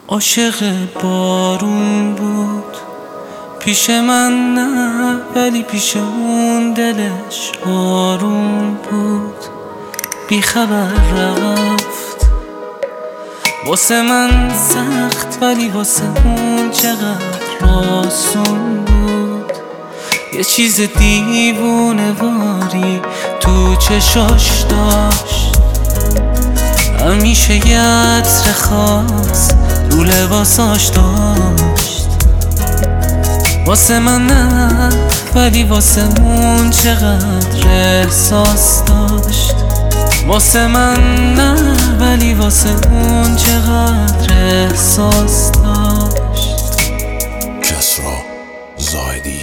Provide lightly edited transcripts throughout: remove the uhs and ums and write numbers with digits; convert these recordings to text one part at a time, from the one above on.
عاشق بارون بود پیش من نه، ولی پیش اون دلش آروم بود. بی خبر رفت، واسه من سخت ولی واسه اون چقدر آسون بود. یه چیز دیوونه واری تو چشاش داشت، همیشه یه عطر خاص رو لباساش داشت. واسه من نه، ولی واسه اون چقدر احساس داشت. واسه من نه، ولی واسه اون چقدر احساس داشت. کسرا زاهدی.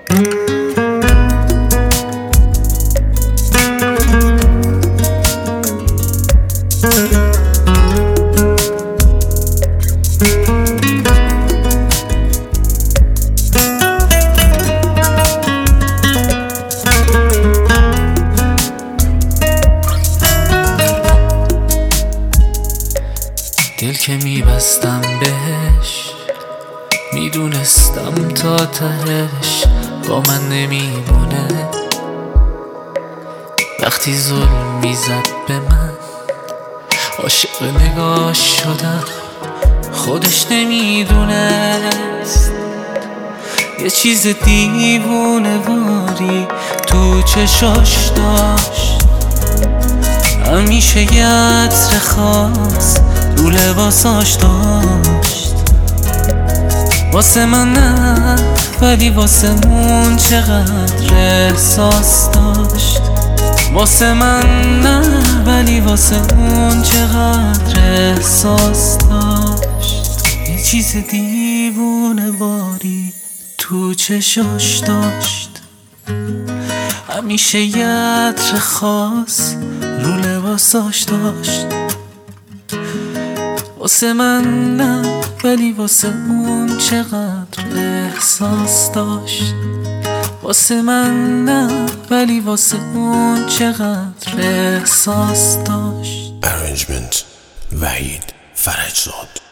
دل که میبستم بهش، میدونستم تا تهش با من نمیمونه. وقتی ظلم میزد به من، عاشق نگاش شدم، خودش نمیدونست. یه چیز دیوونه واری تو چشاش داشت، همیشه یه عطر خاص رو لباساش داشت. واسه من نه، ولی واسه اون چقدر احساس داشت. واسه من نه، ولی واسه اون چقدر احساس داشت. یه چیز دیوونه واری تو چشاش داشت، همیشه یه عطر خاص رو لباساش داشت. واسه من نه، ولی واسه اون چقدر احساس داشت. واسه من نه، ولی واسه اون چقدر احساس داشت. ارنجمنت وحید فرجزاد.